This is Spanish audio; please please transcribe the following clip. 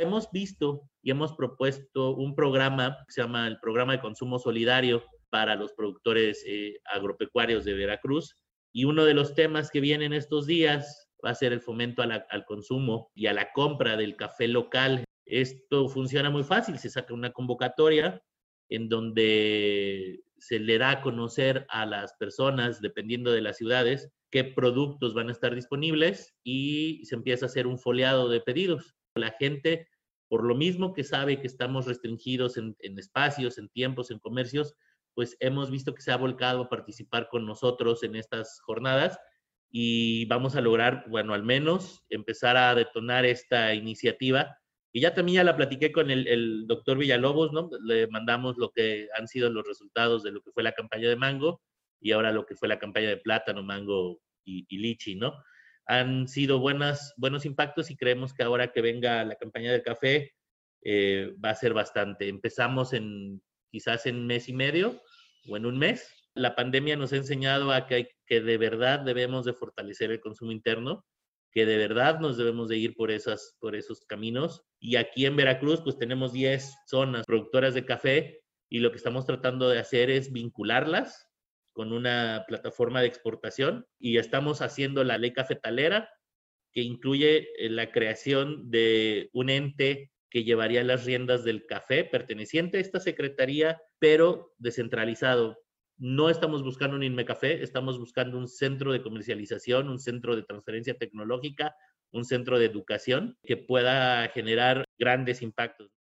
hemos visto y hemos propuesto un programa que se llama el Programa de Consumo Solidario para los productores agropecuarios de Veracruz. Y uno de los temas que vienen estos días va a ser el fomento al consumo y a la compra del café local. Esto funciona muy fácil, se saca una convocatoria en donde se le da a conocer a las personas, dependiendo de las ciudades, qué productos van a estar disponibles y se empieza a hacer un foliado de pedidos. La gente, por lo mismo que sabe que estamos restringidos en espacios, en tiempos, en comercios, pues hemos visto que se ha volcado a participar con nosotros en estas jornadas y vamos a lograr, bueno, al menos empezar a detonar esta iniciativa. Y ya también ya la platiqué con el doctor Villalobos, ¿no? Le mandamos lo que han sido los resultados de lo que fue la campaña de mango y ahora lo que fue la campaña de plátano, mango y lichi, ¿no? Han sido buenos impactos y creemos que ahora que venga la campaña del café va a ser bastante. Empezamos quizás en mes y medio o en un mes. La pandemia nos ha enseñado a que de verdad debemos de fortalecer el consumo interno, que de verdad nos debemos de ir por esos caminos. Y aquí en Veracruz, pues tenemos 10 zonas productoras de café y lo que estamos tratando de hacer es vincularlas con una plataforma de exportación y estamos haciendo la ley cafetalera que incluye la creación de un ente que llevaría las riendas del café perteneciente a esta secretaría, pero descentralizado. No estamos buscando un Inmecafé, estamos buscando un centro de comercialización, un centro de transferencia tecnológica, un centro de educación que pueda generar grandes impactos.